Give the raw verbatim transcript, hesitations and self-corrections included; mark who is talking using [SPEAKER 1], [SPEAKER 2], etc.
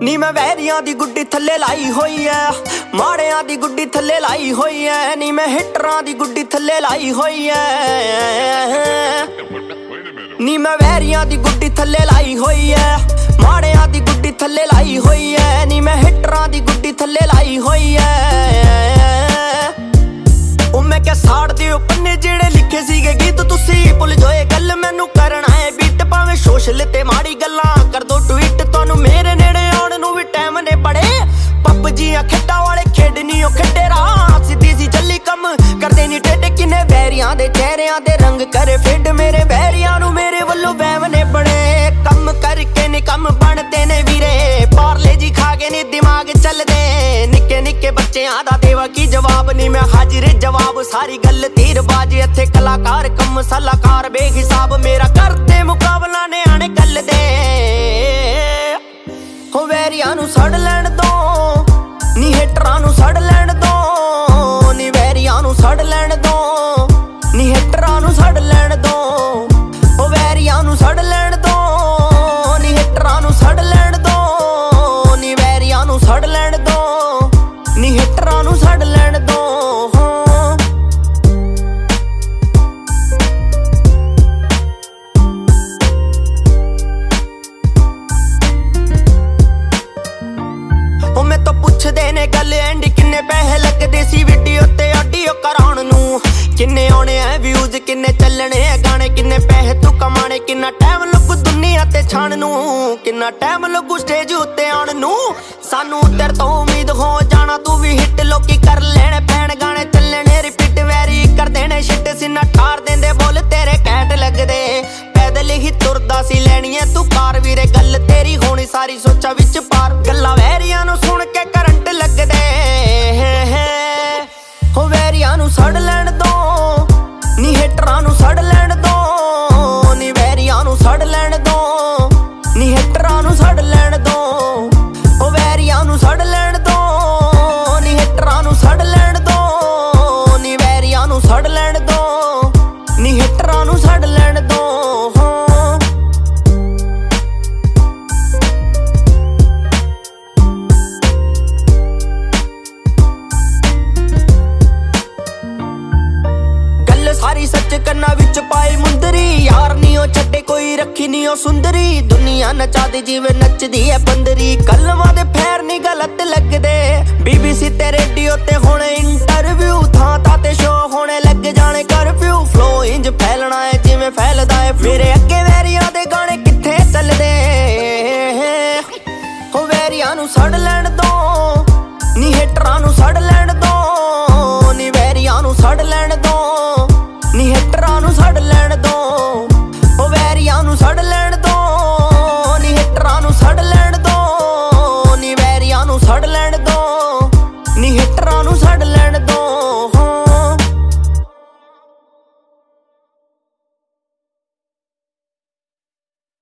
[SPEAKER 1] ਨੀ मैं वैरियां दी गुड्डी थल्ले लाई होई है, माड़ियां दी गुड्डी थल्ले लाई होई है। नी मैं हिटरां दी गुड्डी थल्ले लाई होई है। नी मैं वैरियां दी गुड्डी थल्ले लाई होई है, माड़ियां दी गुड्डी थल्ले लाई होई है। नी मैं हिटरां दी गुड्डी थल्ले लाई होई है। ओ मैं क्या साड़ दे पन्ने जेड़े लिखे सीगे गीत तुसी भुल जाओ गल मैनू करना है बीट भावें सोशल ते माड़ी गल्लां कर दो ट्वीट तुहानू मेरे नेड़े आउण नू भी टाइम ने बड़े पबजियां खेडां वाले खेडनी ओ खेडे राह सीधी सी जल्ली कम करदे नी टेढ़े किन्ने वैरियां दे चेहरियां दे रंग करे फेड मेरे वैरियां नू मेरे वल्लों वहम ने बड़े कम करके नी कम बनदे ने वीरे पार्ले जी खा के नी दिमाग चलदे निक्के निक्के बच्चेआं दा देवा की जवाब नी मैं हाजिर जवाब सारी गल तीरबाज इत्थे कलाकार कम सलाहकार बेहिसाब मेरा करते मुकाबला ने आने गल दे हो वैरियां नू सड़ लैण दो नी हिटरां नू सड़ लैण दो नी वैरियां नू सड़ लैण दो नी हिटरां नू सड़ लैण दो हो वैरियां नू सड़ लैण दो नी हिटरां नू सड़ लैण दो नी वैरियां नू सड़ लैण दो नी हिटरां नू सड़ लैण दो। मैं तो पुछदे ने गल एंड किन्ने पैसे लगदे सी वीडियो ते ऑडियो कराउण नू किन्ने आने है व्यूज किन्ने चलने है गाने किन्ने पैसे तू कमाने किन्ना टाइम लगू दुनिया ते छाण नू किन्ना टाइम लगू स्टेज उत्ते आउण नू सानू तेरे तो उम्मीद हो जाना तू भी हिट लोकी कर लेने पैण गाने चलने रिपीट वैरी कर देने शिट सीना ठार देंदे बोल तेरे कैट लगदे पैदल ही तुरदा सी लैनी है तू कार वीरे गल तेरी होनी सारी सोचा विच पार गल्लां वैरियां नू सुन के करंट लगदे हो वैरियां नू सड़ लैण दो नी हिटरां नू सड़ लैण दो नी वैरियां नू सड़ लैण दो नी हिटरां नू सड़ लैण दो हो वैरियां नू सड़ लैण दो नी हिटरां नू सड़ लैण दो नी वैरियां नू सड़ लैण दो नी हिटरां नू सड़ लैण दो। सारी सच करना विच पाई मुंदरी यार नी ओ छड्डे कोई रखी नी ओ सुंदरी दुनिया नचा दी जिवें नचदी है बंदरी कलमां दे फैर नी गलत लगदे बीबीसी ते रेडियो ते हुण इंटरव्यू थां थां ते शो होने लग जाने करफ्यू फ्लो इंज फैलना है जिवें फैलदा है मेरे अगे वैरियां दे गाने कित्थे चलदे हो वैरियां नू सड़ लैण दो नी हिटरां नू सड़ लैण दो नी वैरियां नू सड़ लैण दो नी हिटरां नू सड़ लैण